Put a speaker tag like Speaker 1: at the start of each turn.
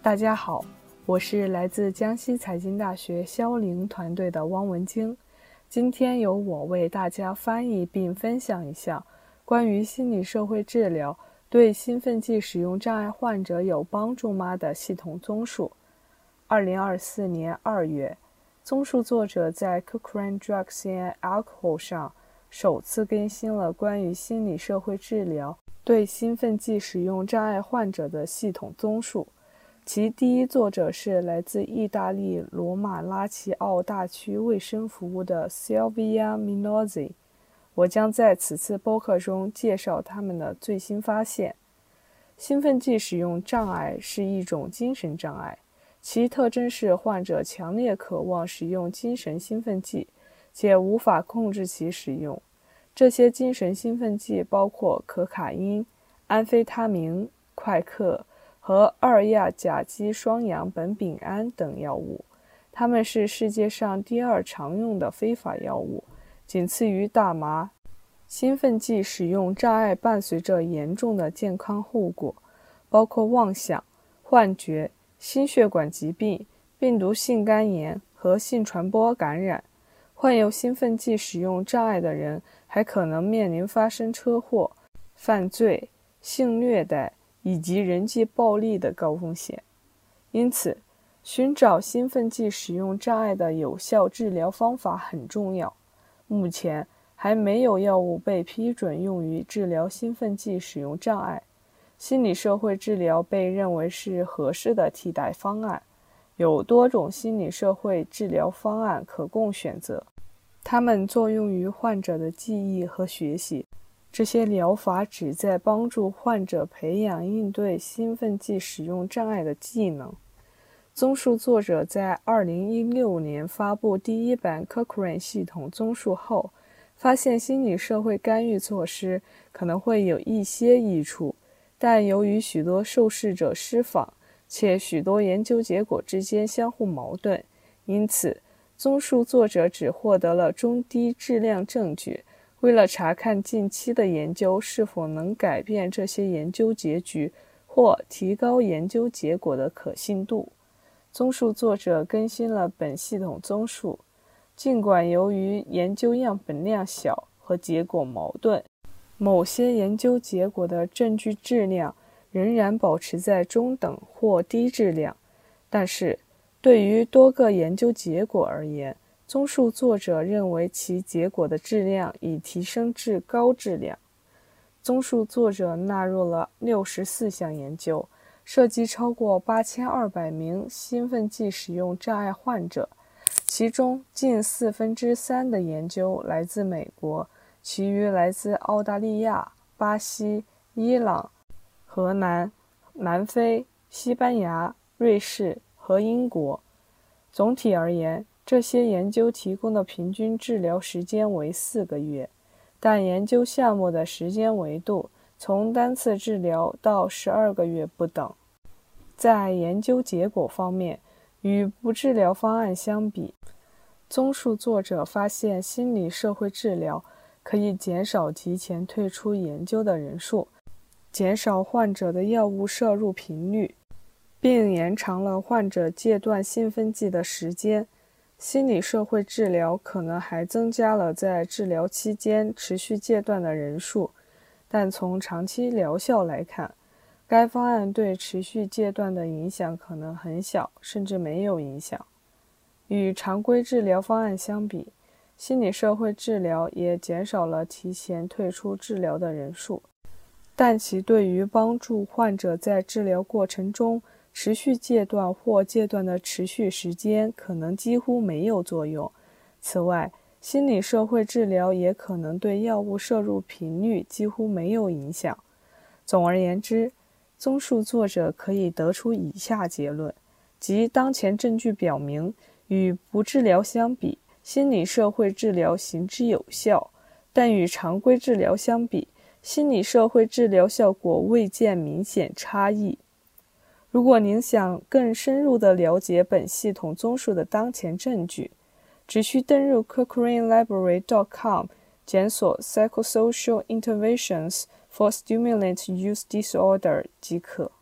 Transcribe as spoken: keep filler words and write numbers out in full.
Speaker 1: 大家好，我是来自江西财经大学肖凌团队的汪文晶。今天由我为大家翻译并分享一下关于心理社会治疗对兴奋剂使用障碍患者有帮助吗的系统综述。二零二四年二月，综述作者在 Cochrane Drugs and Alcohol 上首次更新了关于心理社会治疗对兴奋剂使用障碍患者的系统综述。其第一作者是来自意大利罗马拉齐奥大区卫生服务的 Silvia Minozzi。 我将在此次播客中介绍他们的最新发现。兴奋剂使用障碍是一种精神障碍，其特征是患者强烈渴望使用精神兴奋剂，且无法控制其使用。这些精神兴奋剂包括可卡因、安非他明、快克和二亚甲基双氧苯丙胺等药物，它们是世界上第二常用的非法药物，仅次于大麻。兴奋剂使用障碍伴随着严重的健康后果，包括妄想、幻觉、心血管疾病、病毒性肝炎和性传播感染。患有兴奋剂使用障碍的人还可能面临发生车祸、犯罪、性虐待以及人际暴力的高风险。因此，寻找兴奋剂使用障碍的有效治疗方法很重要。目前还没有药物被批准用于治疗兴奋剂使用障碍。心理社会治疗被认为是合适的替代方案，有多种心理社会治疗方案可供选择，它们作用于患者的记忆和学习。这些疗法旨在帮助患者培养应对兴奋剂使用障碍的技能。综述作者在二零一六年发布第一版 Cochrane 系统综述后，发现心理社会干预措施可能会有一些益处，但由于许多受试者失访，且许多研究结果之间相互矛盾，因此综述作者只获得了中低质量证据。为了查看近期的研究是否能改变这些研究结局或提高研究结果的可信度，综述作者更新了本系统综述。尽管由于研究样本量小和结果矛盾，某些研究结果的证据质量仍然保持在中等或低质量，但是对于多个研究结果而言，综述作者认为其结果的质量已提升至高质量。综述作者纳入了六十四项研究，涉及超过八千二百名兴奋剂使用障碍患者，其中近四分之三的研究来自美国，其余来自澳大利亚、巴西、伊朗、荷兰、南非、西班牙、瑞士和英国。总体而言，这些研究提供的平均治疗时间为四个月，但研究项目的时间维度从单次治疗到十二个月不等。在研究结果方面，与不治疗方案相比，综述作者发现心理社会治疗可以减少提前退出研究的人数，减少患者的药物摄入频率，并延长了患者戒断兴奋剂的时间。心理社会治疗可能还增加了在治疗期间持续戒断的人数，但从长期疗效来看，该方案对持续戒断的影响可能很小，甚至没有影响。与常规治疗方案相比，心理社会治疗也减少了提前退出治疗的人数，但其对于帮助患者在治疗过程中持续戒断或戒断的持续时间可能几乎没有作用。此外，心理社会治疗也可能对药物摄入频率几乎没有影响。总而言之，综述作者可以得出以下结论，即当前证据表明，与不治疗相比，心理社会治疗行之有效，但与常规治疗相比，心理社会治疗效果未见明显差异。如果您想更深入地了解本系统综述的当前证据，只需登入 cochrane library dot com 检索 Psychosocial Interventions for Stimulant Use Disorder 即可。